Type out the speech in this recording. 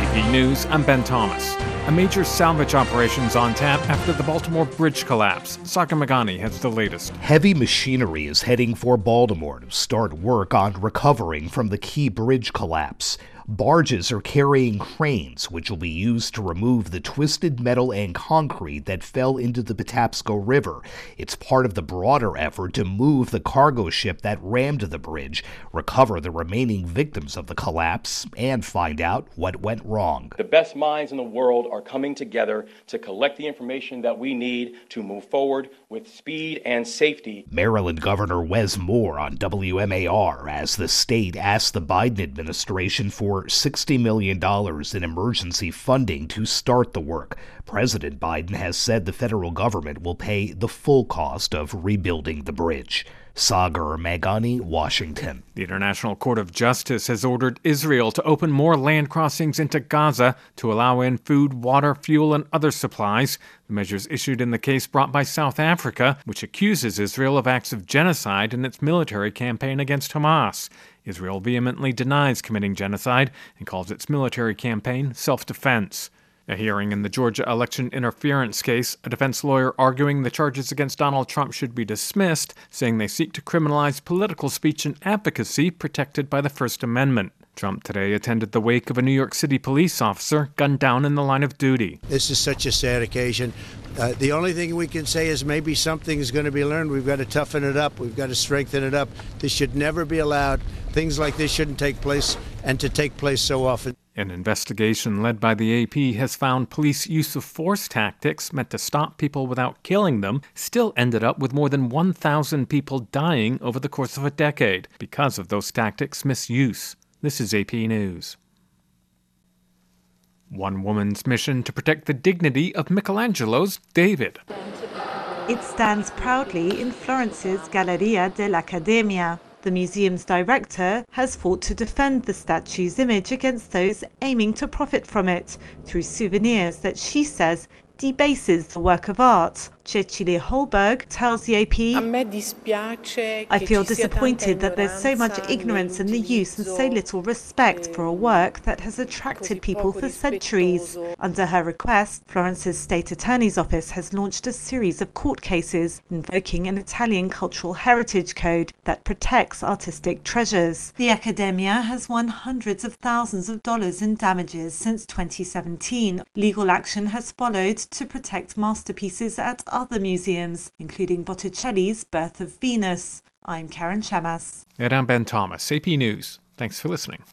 AP News, I'm Ben Thomas. A major salvage operation's on tap after the Baltimore bridge collapse. Saga Magani has the latest. Heavy machinery is heading for Baltimore to start work on recovering from the key bridge collapse. Barges are carrying cranes, which will be used to remove the twisted metal and concrete that fell into the Patapsco River. It's part of the broader effort to move the cargo ship that rammed the bridge, recover the remaining victims of the collapse, and find out what went wrong. The best minds in the world are coming together to collect the information that we need to move forward with speed and safety. Maryland Governor Wes Moore on WMAR as the state asked the Biden administration for $60 million in emergency funding to start the work. President Biden has said the federal government will pay the full cost of rebuilding the bridge. Sagar Magani, Washington. The International Court of Justice has ordered Israel to open more land crossings into Gaza to allow in food, water, fuel, and other supplies. The measures issued in the case brought by South Africa, which accuses Israel of acts of genocide in its military campaign against Hamas. Israel vehemently denies committing genocide and calls its military campaign self-defense. A hearing in the Georgia election interference case, a defense lawyer arguing the charges against Donald Trump should be dismissed, saying they seek to criminalize political speech and advocacy protected by the First Amendment. Trump today attended the wake of a New York City police officer gunned down in the line of duty. This is such a sad occasion. The only thing we can say is maybe something is going to be learned. We've got to toughen it up. We've got to strengthen it up. This should never be allowed. Things like this shouldn't take place, and to take place so often. An investigation led by the AP has found police use of force tactics meant to stop people without killing them still ended up with more than 1,000 people dying over the course of a decade because of those tactics' misuse. This is AP News. One woman's mission to protect the dignity of Michelangelo's David. It stands proudly in Florence's Galleria dell'Accademia. The museum's director has fought to defend the statue's image against those aiming to profit from it through souvenirs that she says debases the work of art. Cecilia Holberg tells the AP, I feel disappointed that there's so much ignorance in the use and so little respect for a work that has attracted people for centuries. Under her request, Florence's state attorney's office has launched a series of court cases invoking an Italian cultural heritage code that protects artistic treasures. The Accademia has won hundreds of thousands of dollars in damages since 2017. Legal action has followed to protect masterpieces at other museums, including Botticelli's Birth of Venus. I'm Karen Chamas. And I'm Ben Thomas, AP News. Thanks for listening.